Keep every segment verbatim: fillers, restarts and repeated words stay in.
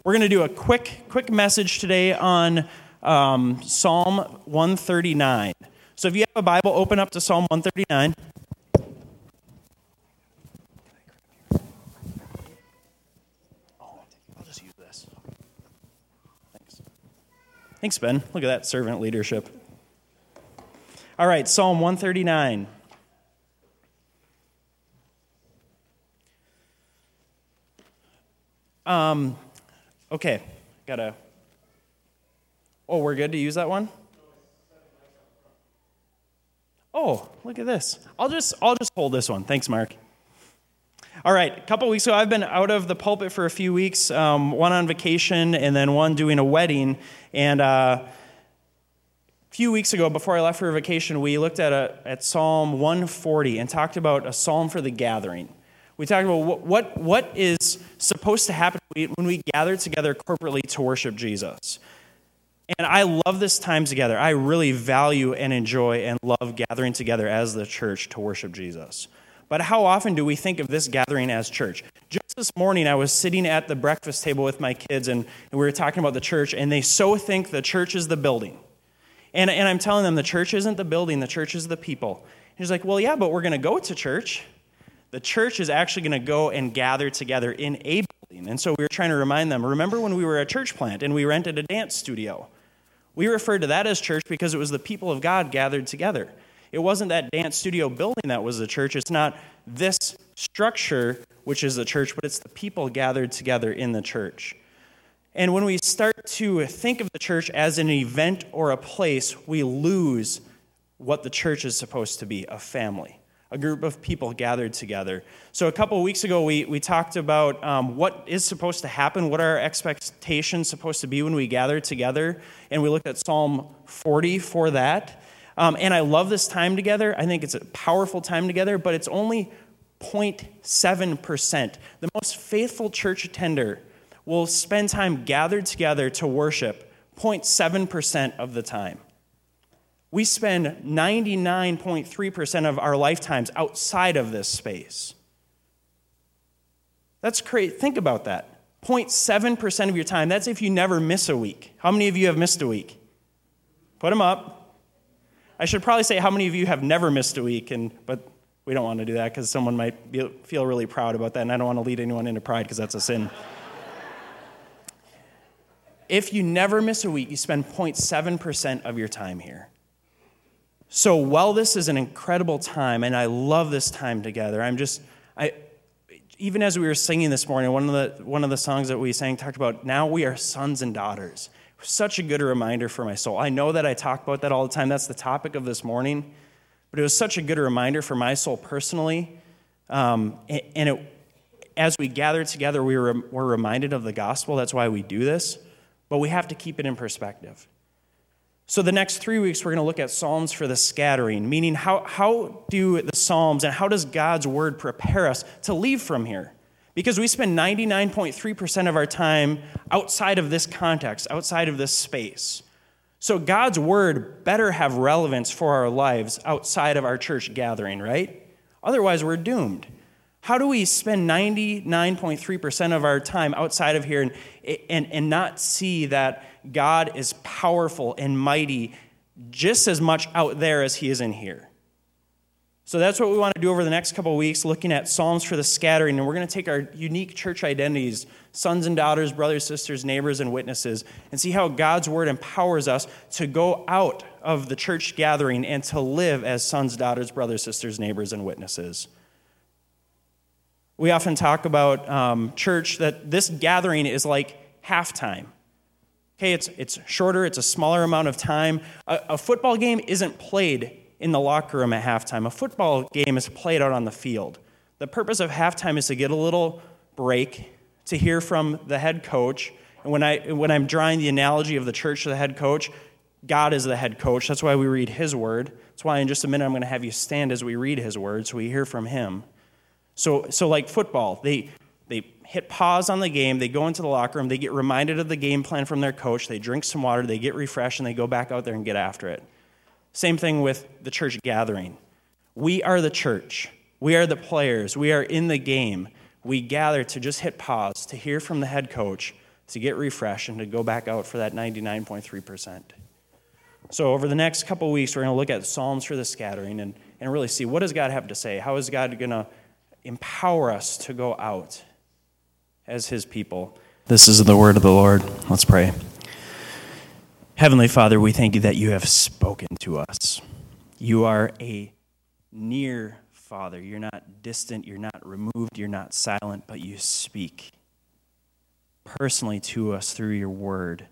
We're going to do a quick, quick message today on um, Psalm one thirty-nine. So if you have a Bible, open up to Psalm one thirty-nine. I'll just use this. Thanks. Thanks, Ben. Look at that servant leadership. All right, Psalm one thirty-nine. Um, okay, gotta, oh, we're good to use that one? Oh, look at this. I'll just, I'll just hold this one. Thanks, Mark. All right, a couple weeks ago, I've been out of the pulpit for a few weeks, um, one on vacation and then one doing a wedding, and uh, a few weeks ago, before I left for vacation, we looked at a, at Psalm one forty and talked about a psalm for the gathering. We talked about what, what what is supposed to happen when we gather together corporately to worship Jesus. And I love this time together. I really value and enjoy and love gathering together as the church to worship Jesus. But how often do we think of this gathering as church? Just this morning, I was sitting at the breakfast table with my kids, and, and we were talking about the church, and they so think the church is the building. And, and I'm telling them the church isn't the building, the church is the people. And he's like, well, yeah, but we're going to go to church. The church is actually going to go and gather together in a building. And so we were trying to remind them, remember when we were a church plant and we rented a dance studio? We referred to that as church because it was the people of God gathered together. It wasn't that dance studio building that was the church. It's not this structure, which is the church, but it's the people gathered together in the church. And when we start to think of the church as an event or a place, we lose what the church is supposed to be, a family. A group of people gathered together. So a couple of weeks ago, we, we talked about um, what is supposed to happen, what are our expectations supposed to be when we gather together, and we looked at Psalm forty for that. Um, and I love this time together. I think it's a powerful time together, but it's only zero point seven percent. The most faithful church attender will spend time gathered together to worship zero point seven percent of the time. We spend ninety-nine point three percent of our lifetimes outside of this space. That's crazy. Think about that. zero point seven percent of your time. That's if you never miss a week. How many of you have missed a week? Put them up. I should probably say how many of you have never missed a week, and but we don't want to do that because someone might be, feel really proud about that, and I don't want to lead anyone into pride because that's a sin. If you never miss a week, you spend zero point seven percent of your time here. So while this is an incredible time, and I love this time together, I'm just, I, even as we were singing this morning, one of the one of the songs that we sang talked about, now we are sons and daughters. Such a good reminder for my soul. I know that I talk about that all the time. That's the topic of this morning. But it was such a good reminder for my soul personally. Um, and it, as we gather together, we were, we're reminded of the gospel. That's why we do this. But we have to keep it in perspective. So the next three weeks, we're going to look at Psalms for the scattering, meaning how, how do the Psalms and how does God's word prepare us to leave from here? Because we spend ninety-nine point three percent of our time outside of this context, outside of this space. So God's word better have relevance for our lives outside of our church gathering, right? Otherwise, we're doomed. How do we spend ninety-nine point three percent of our time outside of here and, and, and not see that God is powerful and mighty just as much out there as he is in here? So that's what we want to do over the next couple of weeks, looking at Psalms for the scattering. And we're going to take our unique church identities, sons and daughters, brothers, sisters, neighbors, and witnesses, and see how God's word empowers us to go out of the church gathering and to live as sons, daughters, brothers, sisters, neighbors, and witnesses. We often talk about um, church, that this gathering is like halftime. Okay, it's it's shorter, it's a smaller amount of time. A, a football game isn't played in the locker room at halftime. A football game is played out on the field. The purpose of halftime is to get a little break, to hear from the head coach. And when, I, when I'm drawing the analogy of the church to the head coach, God is the head coach. That's why we read his word. That's why in just a minute I'm going to have you stand as we read his word so we hear from him. So, so like football, they they hit pause on the game, they go into the locker room, they get reminded of the game plan from their coach, they drink some water, they get refreshed, and they go back out there and get after it. Same thing with the church gathering. We are the church. We are the players. We are in the game. We gather to just hit pause, to hear from the head coach, to get refreshed and to go back out for that ninety-nine point three percent. So over the next couple of weeks, we're going to look at Psalms for the scattering and, and really see, what does God have to say? How is God going to empower us to go out as his people? This is the word of the Lord. Let's pray. Heavenly Father, we thank you that you have spoken to us. You are a near Father. You're not distant, you're not removed, you're not silent, but you speak personally to us through your word.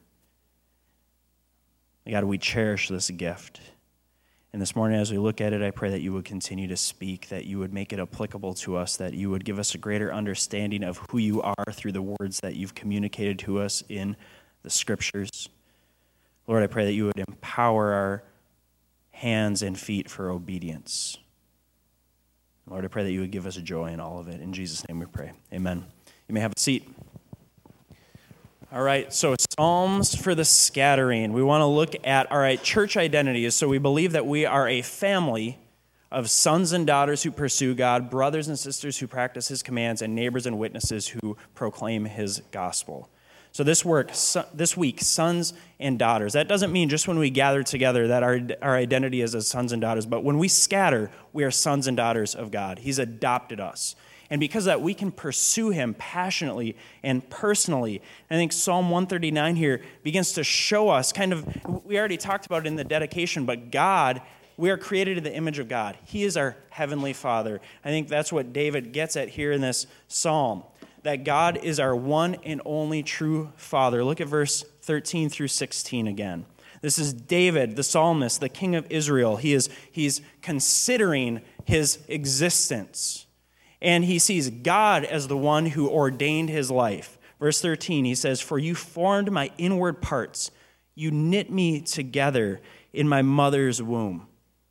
God, we cherish this gift. And this morning as we look at it, I pray that you would continue to speak, that you would make it applicable to us, that you would give us a greater understanding of who you are through the words that you've communicated to us in the scriptures. Lord, I pray that you would empower our hands and feet for obedience. Lord, I pray that you would give us joy in all of it. In Jesus' name we pray. Amen. You may have a seat. All right, so Psalms for the scattering. We want to look at, all right, church identity. So we believe that we are a family of sons and daughters who pursue God, brothers and sisters who practice his commands, and neighbors and witnesses who proclaim his gospel. So this work, so, this week, sons and daughters. That doesn't mean just when we gather together that our, our identity is as sons and daughters, but when we scatter, we are sons and daughters of God. He's adopted us. And because of that, we can pursue him passionately and personally. I think Psalm one thirty-nine here begins to show us kind of, we already talked about it in the dedication, but God, we are created in the image of God. He is our heavenly Father. I think that's what David gets at here in this psalm, that God is our one and only true Father. Look at verse thirteen through sixteen again. This is David, the psalmist, the king of Israel. He is he's considering his existence. And he sees God as the one who ordained his life. Verse thirteen, he says, "For you formed my inward parts. You knit me together in my mother's womb."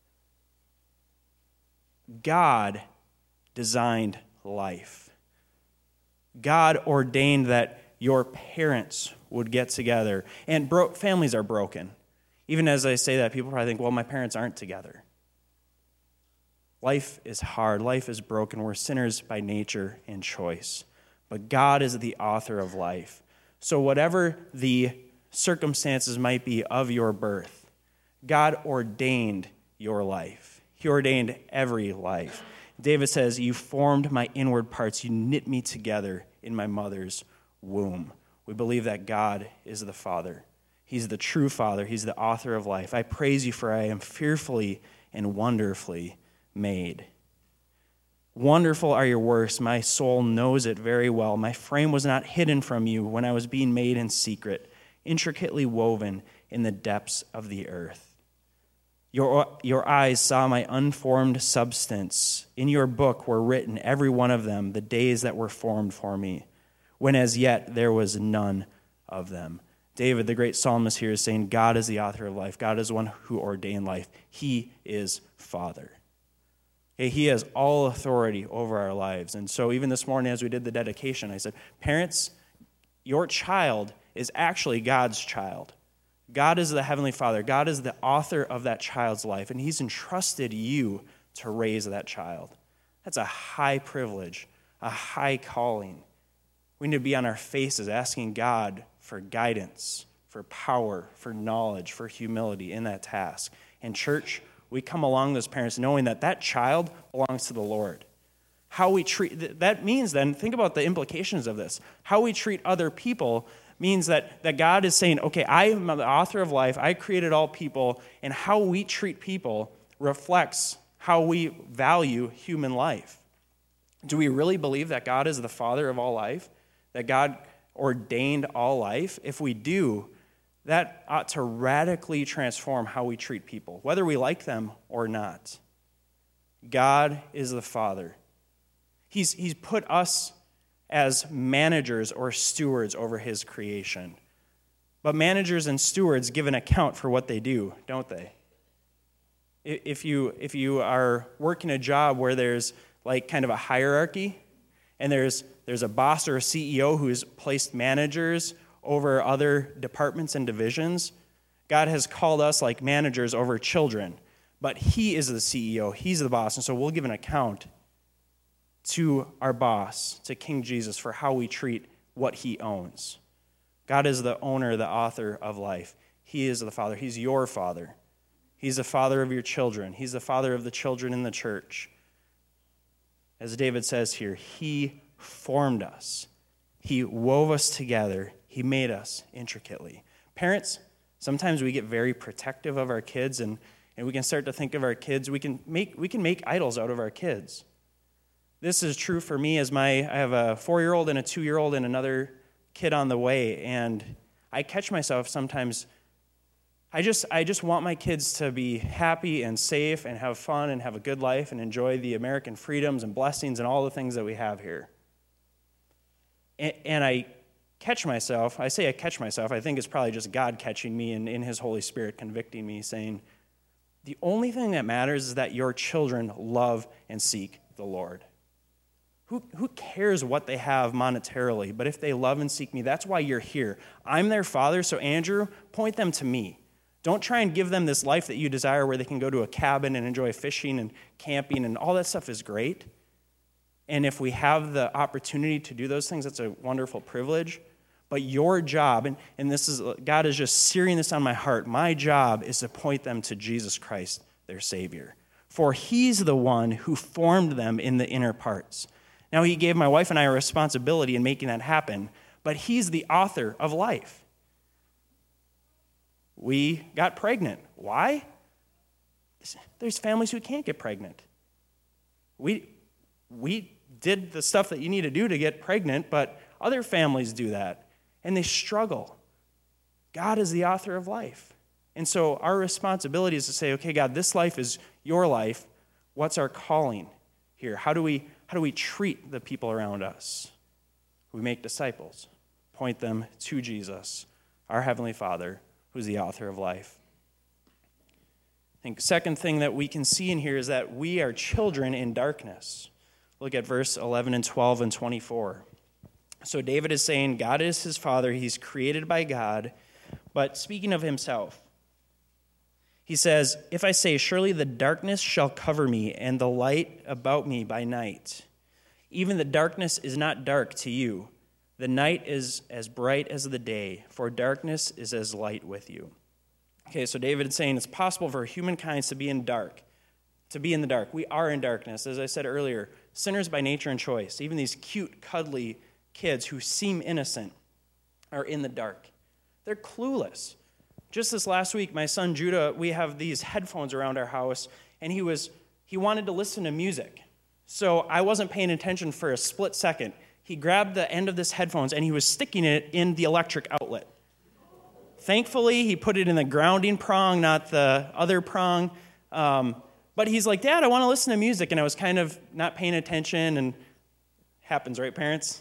God designed life. God ordained that your parents would get together. And bro- families are broken. Even as I say that, people probably think, well, my parents aren't together. Life is hard. Life is broken. We're sinners by nature and choice. But God is the author of life. So whatever the circumstances might be of your birth, God ordained your life. He ordained every life. David says, "You formed my inward parts. You knit me together in my mother's womb." We believe that God is the Father. He's the true Father. He's the author of life. I praise you, for I am fearfully and wonderfully made. Wonderful are your works. My soul knows it very well. My frame was not hidden from you when I was being made in secret, intricately woven in the depths of the earth. Your, your eyes saw my unformed substance. In your book were written, every one of them, the days that were formed for me, when as yet there was none of them. David, the great psalmist here, is saying God is the author of life. God is the one who ordained life. He is Father. He has all authority over our lives. And so even this morning as we did the dedication, I said, parents, your child is actually God's child. God is the Heavenly Father. God is the author of that child's life, and he's entrusted you to raise that child. That's a high privilege, a high calling. We need to be on our faces asking God for guidance, for power, for knowledge, for humility in that task. And church, we come along as parents knowing that that child belongs to the Lord. How we treat, that means then, think about the implications of this. How we treat other people means that, that God is saying, okay, I am the author of life, I created all people, and how we treat people reflects how we value human life. Do we really believe that God is the Father of all life? That God ordained all life? If we do, that ought to radically transform how we treat people, whether we like them or not. God is the Father. He's, he's put us as managers or stewards over his creation. But managers and stewards give an account for what they do, don't they? If you, if you are working a job where there's like kind of a hierarchy, and there's, there's a boss or a C E O who's placed managers over other departments and divisions, God has called us like managers over children. But he is the C E O. He's the boss. And so we'll give an account to our boss, to King Jesus, for how we treat what he owns. God is the owner, the author of life. He is the Father. He's your Father. He's the Father of your children. He's the Father of the children in the church. As David says here, He formed us. He wove us together. He made us intricately. Parents, sometimes we get very protective of our kids, and, and we can start to think of our kids. We can make we can make idols out of our kids. This is true for me as my I have a four-year-old and a two-year-old and another kid on the way, and I catch myself sometimes. I just I just want my kids to be happy and safe and have fun and have a good life and enjoy the American freedoms and blessings and all the things that we have here. And, and I catch myself, I say I catch myself, I think it's probably just God catching me and in His Holy Spirit convicting me, saying, the only thing that matters is that your children love and seek the Lord. Who, who cares what they have monetarily, but if they love and seek me, that's why you're here. I'm their father, so Andrew, point them to me. Don't try and give them this life that you desire where they can go to a cabin and enjoy fishing and camping, and all that stuff is great. And if we have the opportunity to do those things, that's a wonderful privilege. But your job, and, and this is God is just searing this on my heart, my job is to point them to Jesus Christ, their Savior. For He's the one who formed them in the inner parts. Now, He gave my wife and I a responsibility in making that happen, but He's the author of life. We got pregnant. Why? There's families who can't get pregnant. We, we did the stuff that you need to do to get pregnant, but other families do that, and they struggle. God is the author of life. And so our responsibility is to say, okay, God, this life is your life. What's our calling here? How do we, how do we treat the people around us? We make disciples, point them to Jesus, our Heavenly Father, who's the author of life. I think second thing that we can see in here is that we are children in darkness. Look at verse eleven and twelve and twenty-four. So David is saying God is his father. He's created by God. But speaking of himself, he says, if I say, surely the darkness shall cover me and the light about me by night. Even the darkness is not dark to you. The night is as bright as the day, for darkness is as light with you. Okay, so David is saying it's possible for humankind to be in dark, to be in the dark. We are in darkness. As I said earlier, sinners by nature and choice. Even these cute, cuddly kids who seem innocent are in the dark. They're clueless. Just this last week, my son Judah, we have these headphones around our house, and he was he wanted to listen to music. So I wasn't paying attention for a split second. He grabbed the end of this headphones, and he was sticking it in the electric outlet. Thankfully, he put it in the grounding prong, not the other prong. Um, but he's like, Dad, I want to listen to music. And I was kind of not paying attention, and happens, right, parents?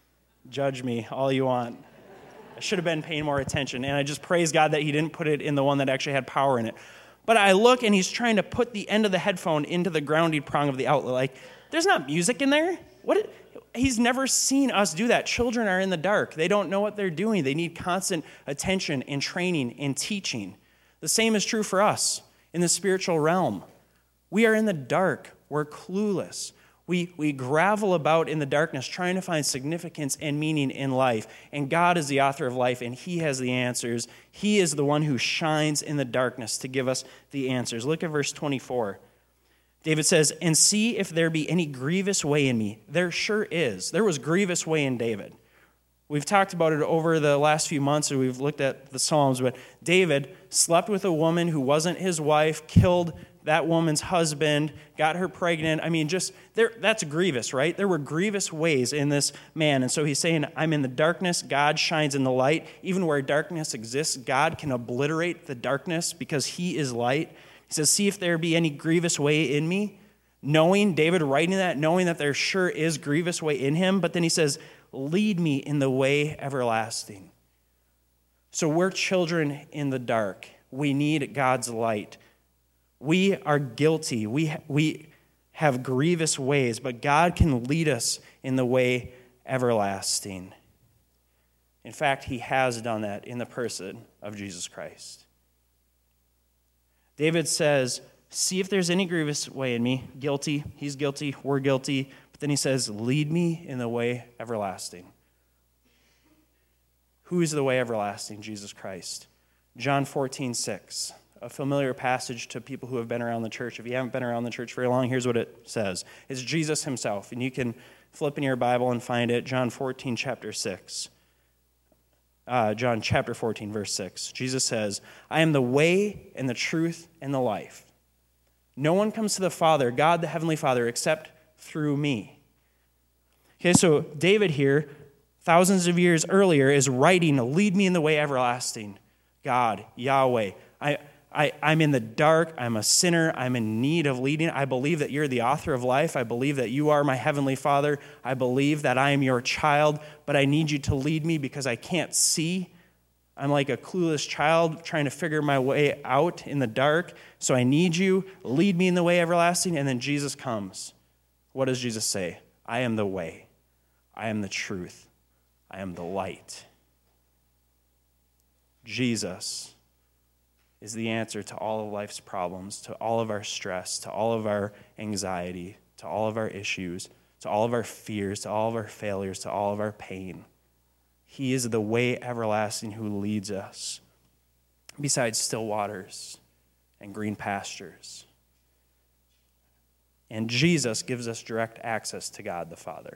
Judge me all you want. I should have been paying more attention, and I just praise God that he didn't put it in the one that actually had power in it. But I look, and he's trying to put the end of the headphone into the grounding prong of the outlet. Like, there's not music in there. What? He's never seen us do that. Children are in the dark. They don't know what they're doing. They need constant attention and training and teaching. The same is true for us in the spiritual realm. We are in the dark. We're clueless. We, we gravel about in the darkness trying to find significance and meaning in life. And God is the author of life, and he has the answers. He is the one who shines in the darkness to give us the answers. Look at verse twenty-four. David says, and see if there be any grievous way in me. There sure is. There was grievous way in David. We've talked about it over the last few months, and we've looked at the Psalms, but David slept with a woman who wasn't his wife, killed that woman's husband, got her pregnant. I mean, just there, that's grievous, right? There were grievous ways in this man. And so he's saying, I'm in the darkness. God shines in the light. Even where darkness exists, God can obliterate the darkness because he is light. He says, see if there be any grievous way in me. Knowing, David writing that, knowing that there sure is grievous way in him. But then he says, lead me in the way everlasting. So we're children in the dark. We need God's light. We are guilty. We, we have grievous ways, but God can lead us in the way everlasting. In fact, he has done that in the person of Jesus Christ. David says, see if there's any grievous way in me. Guilty. He's guilty. We're guilty. But then he says, lead me in the way everlasting. Who is the way everlasting? Jesus Christ. John fourteen six, a familiar passage to people who have been around the church. If you haven't been around the church very long, here's what it says. It's Jesus himself, and you can flip in your Bible and find it, John fourteen, chapter six. Uh, John chapter fourteen, verse six. Jesus says, I am the way and the truth and the life. No one comes to the Father, God the Heavenly Father, except through me. Okay, so David here, thousands of years earlier, is writing, lead me in the way everlasting. God, Yahweh, I, I, I'm in the dark, I'm a sinner, I'm in need of leading. I believe that you're the author of life. I believe that you are my Heavenly Father. I believe that I am your child, but I need you to lead me because I can't see. I'm like a clueless child trying to figure my way out in the dark, so I need you. Lead me in the way everlasting. And then Jesus comes. What does Jesus say? I am the way. I am the truth. I am the light. Jesus is the answer to all of life's problems, to all of our stress, to all of our anxiety, to all of our issues, to all of our fears, to all of our failures, to all of our pain. He is the way everlasting who leads us beside still waters and green pastures. And Jesus gives us direct access to God the Father.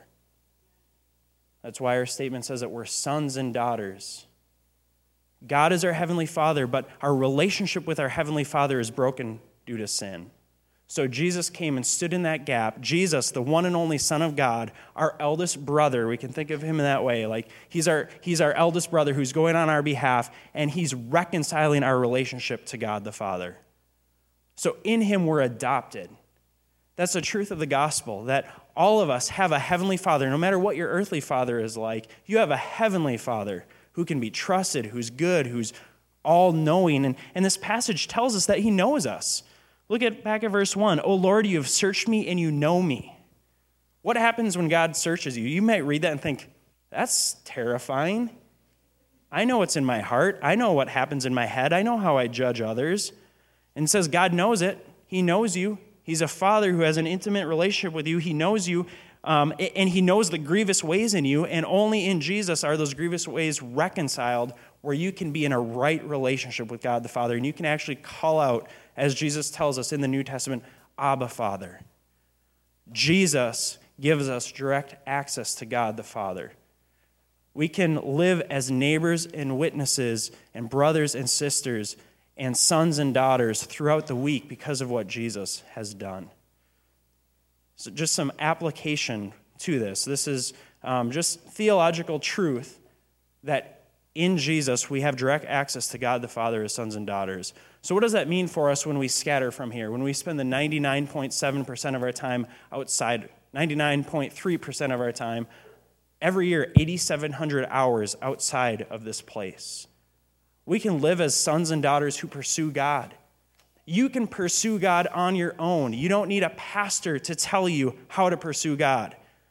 That's why our statement says that we're sons and daughters. God is our Heavenly Father, but our relationship with our Heavenly Father is broken due to sin. So Jesus came and stood in that gap. Jesus, the one and only Son of God, our eldest brother, we can think of him in that way. Like he's our, he's our eldest brother who's going on our behalf, and he's reconciling our relationship to God the Father. So in him we're adopted. That's the truth of the gospel, that all of us have a Heavenly Father. No matter what your earthly father is like, you have a Heavenly Father who can be trusted, who's good, who's all-knowing. And, and this passage tells us that he knows us. Look at back at verse one. O Lord, you have searched me and you know me. What happens when God searches you? You might read that and think, that's terrifying. I know what's in my heart. I know what happens in my head. I know how I judge others. And it says God knows it. He knows you. He's a father who has an intimate relationship with you. He knows you. Um, and he knows the grievous ways in you, and only in Jesus are those grievous ways reconciled where you can be in a right relationship with God the Father, and you can actually call out, as Jesus tells us in the New Testament, Abba, Father. Jesus gives us direct access to God the Father. We can live as neighbors and witnesses and brothers and sisters and sons and daughters throughout the week because of what Jesus has done. So just some application to this. This is um, just theological truth that in Jesus we have direct access to God the Father as sons and daughters. So what does that mean for us when we scatter from here? When we spend the ninety-nine point seven percent of our time outside, ninety-nine point three percent of our time, every year, eight thousand seven hundred hours outside of this place. We can live as sons and daughters who pursue God. You can pursue God on your own. You don't need a pastor to tell you how to pursue God.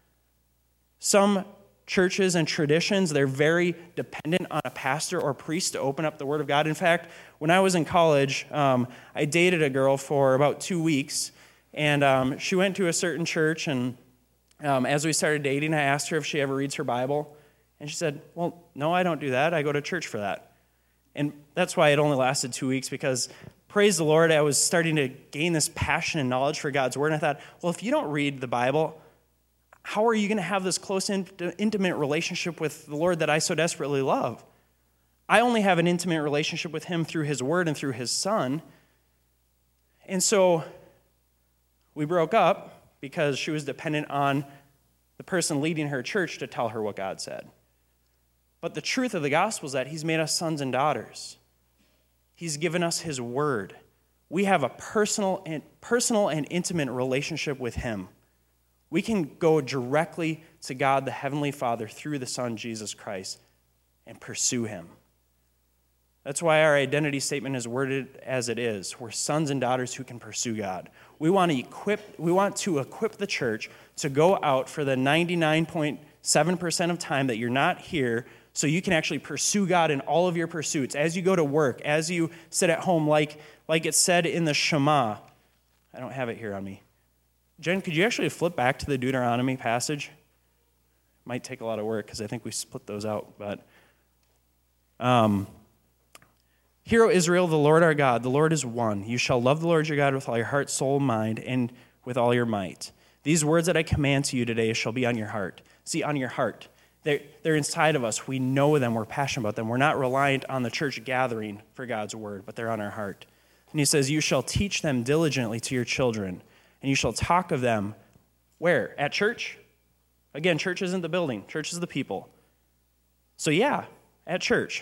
Some churches and traditions, they're very dependent on a pastor or priest to open up the Word of God. In fact, when I was in college, um, I dated a girl for about two weeks, and um, she went to a certain church, and um, as we started dating, I asked her if she ever reads her Bible, and she said, well, no, I don't do that. I go to church for that. And that's why it only lasted two weeks, because praise the Lord, I was starting to gain this passion and knowledge for God's Word, and I thought, well, if you don't read the Bible, how are you going to have this close, intimate relationship with the Lord that I so desperately love? I only have an intimate relationship with Him through His Word and through His Son. And so we broke up because she was dependent on the person leading her church to tell her what God said. But the truth of the gospel is that He's made us sons and daughters. He's given us His Word. We have a personal and, personal and intimate relationship with Him. We can go directly to God, the Heavenly Father, through the Son, Jesus Christ, and pursue Him. That's why our identity statement is worded as it is. We're sons and daughters who can pursue God. We want to equip, we want to equip the church to go out for the ninety-nine point seven percent of time that you're not here, so you can actually pursue God in all of your pursuits. As you go to work, as you sit at home, like, like it said in the Shema. I don't have it here on me. Jen, could you actually flip back to the Deuteronomy passage? Might take a lot of work because I think we split those out. But Um, Hear, O Israel, the Lord our God, the Lord is one. You shall love the Lord your God with all your heart, soul, mind, and with all your might. These words that I command to you today shall be on your heart. See, on your heart. They're, they're inside of us. We know them. We're passionate about them. We're not reliant on the church gathering for God's word, but they're on our heart. And he says, you shall teach them diligently to your children, and you shall talk of them. Where? At church? Again, church isn't the building. Church is the people. So yeah, at church.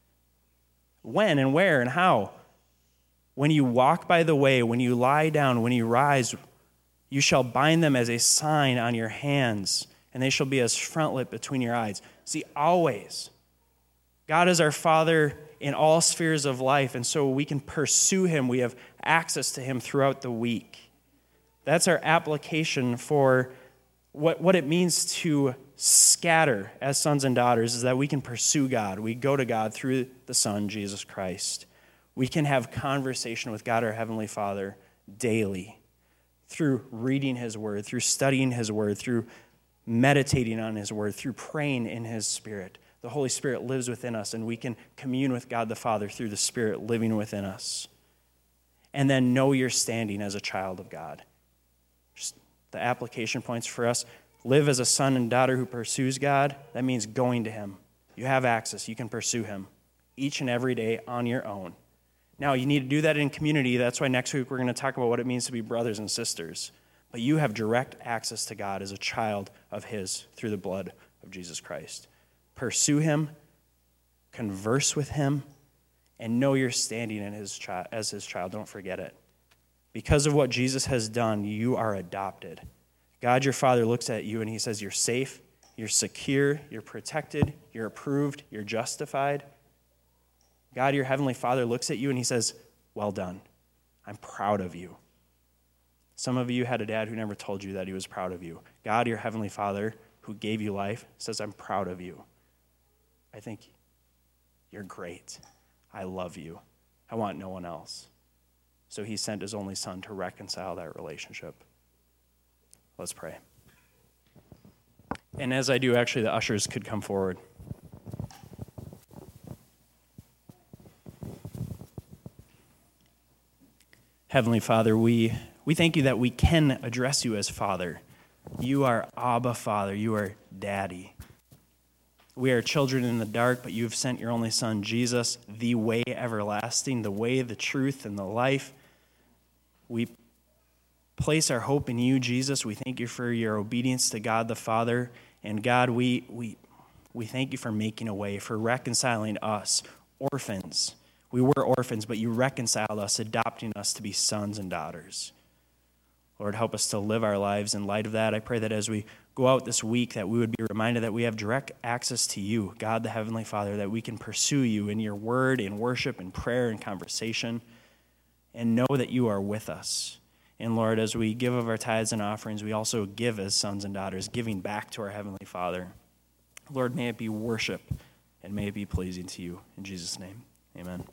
When and where and how? When you walk by the way, when you lie down, when you rise, you shall bind them as a sign on your hands, and they shall be as frontlet between your eyes. See, always. God is our Father in all spheres of life, and so we can pursue him. We have access to him throughout the week. That's our application for what, what it means to scatter as sons and daughters, is that we can pursue God. We go to God through the Son, Jesus Christ. We can have conversation with God, our Heavenly Father, daily through reading his word, through studying his word, through meditating on his word, through praying in his Spirit. The Holy Spirit lives within us, and we can commune with God the Father through the Spirit living within us. And then know your standing as a child of God. Just the application points for us. Live as a son and daughter who pursues God. That means going to him. You have access. You can pursue him each and every day on your own. Now, you need to do that in community. That's why next week we're going to talk about what it means to be brothers and sisters. But you have direct access to God as a child of his through the blood of Jesus Christ. Pursue him, converse with him, and know you're standing in his chi- as his child. Don't forget it. Because of what Jesus has done, you are adopted. God, your Father, looks at you and he says, you're safe, you're secure, you're protected, you're approved, you're justified. God, your Heavenly Father, looks at you and he says, well done. I'm proud of you. Some of you had a dad who never told you that he was proud of you. God, your Heavenly Father, who gave you life, says, I'm proud of you. I think you're great. I love you. I want no one else. So he sent his only Son to reconcile that relationship. Let's pray. And as I do, actually, the ushers could come forward. Heavenly Father, we, we thank you that we can address you as Father. You are Abba, Father. You are Daddy. We are children in the dark, but you have sent your only Son, Jesus, the way everlasting, the way, the truth, and the life. We place our hope in you, Jesus. We thank you for your obedience to God the Father. And God, we we we thank you for making a way, for reconciling us, orphans. We were orphans, but you reconciled us, adopting us to be sons and daughters. Lord, help us to live our lives in light of that. I pray that as we go out this week, that we would be reminded that we have direct access to you, God the Heavenly Father, that we can pursue you in your word, in worship, in prayer, in conversation, and know that you are with us. And Lord, as we give of our tithes and offerings, we also give as sons and daughters, giving back to our Heavenly Father. Lord, may it be worship, and may it be pleasing to you. In Jesus' name, amen.